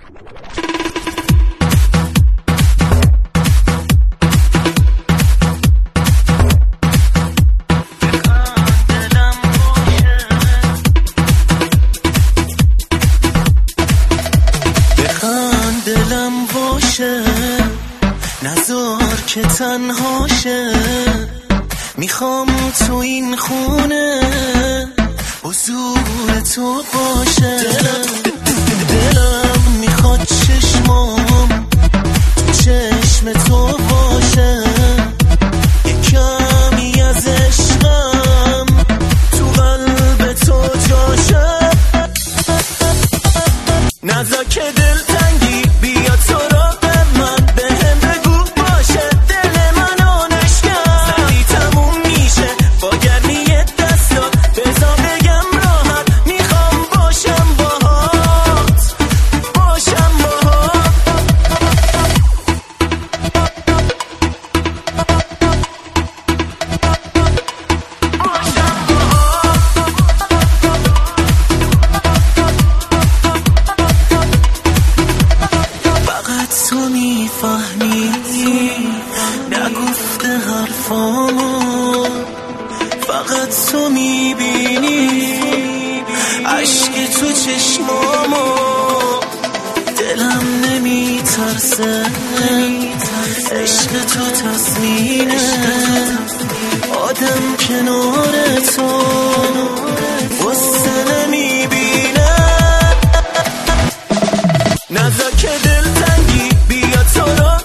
نذار که تنهاشه، میخوام تو این خونه حضور تو باشه. دلم میخواد چشمام تو چشم تو باشه، یه کمی از عشقم تو قلب تو جاشه. نذار که دلتنگی بیا تو رو به من، بهم بگو باشه دل منو نشکن. سری تموم میشه با گرمی دستا، بذار بگم راحت میخوام باشم باهات، باشم باهات. فقط تو میفهمی نگفته حرفامو، فقط تو میبینی عشق تو چشمامو. دلم نمیترسه عشق تو تضمینه، آدم کنار تو غصه نمیبینه. نذار که دلتنگی بیا تو رو